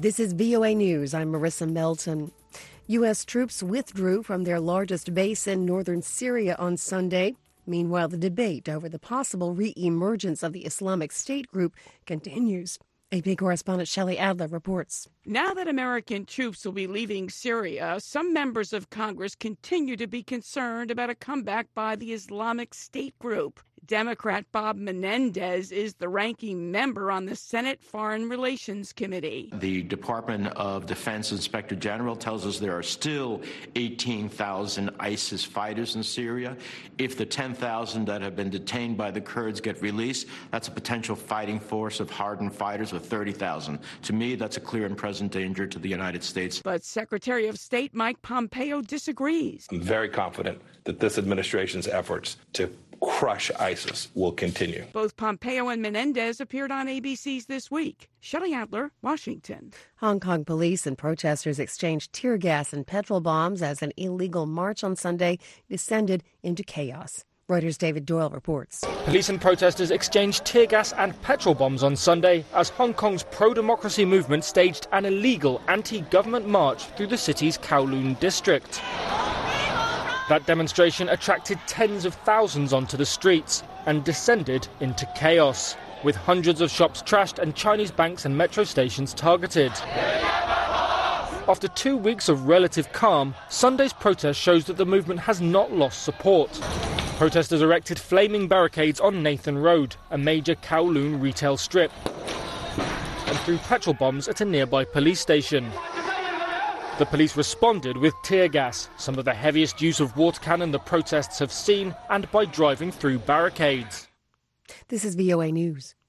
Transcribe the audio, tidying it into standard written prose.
This is VOA News. I'm Marissa Melton. U.S. troops withdrew from their largest base in northern Syria on Sunday. Meanwhile, the debate over the possible re-emergence of the Islamic State group continues. AP correspondent Shelley Adler reports. Now that American troops will be leaving Syria, some members of Congress continue to be concerned about a comeback by the Islamic State group. Democrat Bob Menendez is the ranking member on the Senate Foreign Relations Committee. The Department of Defense Inspector General tells us there are still 18,000 ISIS fighters in Syria. If the 10,000 that have been detained by the Kurds get released, that's a potential fighting force of hardened fighters of 30,000. To me, that's a clear and present danger to the United States. But Secretary of State Mike Pompeo disagrees. I'm very confident that this administration's efforts to crush ISIS will continue. Both Pompeo and Menendez appeared on ABC's This Week. Shelley Adler, Washington. Hong Kong police and protesters exchanged tear gas and petrol bombs as an illegal march on Sunday descended into chaos. Reuters' David Doyle reports. Police and protesters exchanged tear gas and petrol bombs on Sunday as Hong Kong's pro-democracy movement staged an illegal anti-government march through the city's Kowloon district. That demonstration attracted tens of thousands onto the streets and descended into chaos, with hundreds of shops trashed and Chinese banks and metro stations targeted. After 2 weeks of relative calm, Sunday's protest shows that the movement has not lost support. Protesters erected flaming barricades on Nathan Road, a major Kowloon retail strip, and threw petrol bombs at a nearby police station. The police responded with tear gas, some of the heaviest use of water cannon the protests have seen, and by driving through barricades. This is VOA News.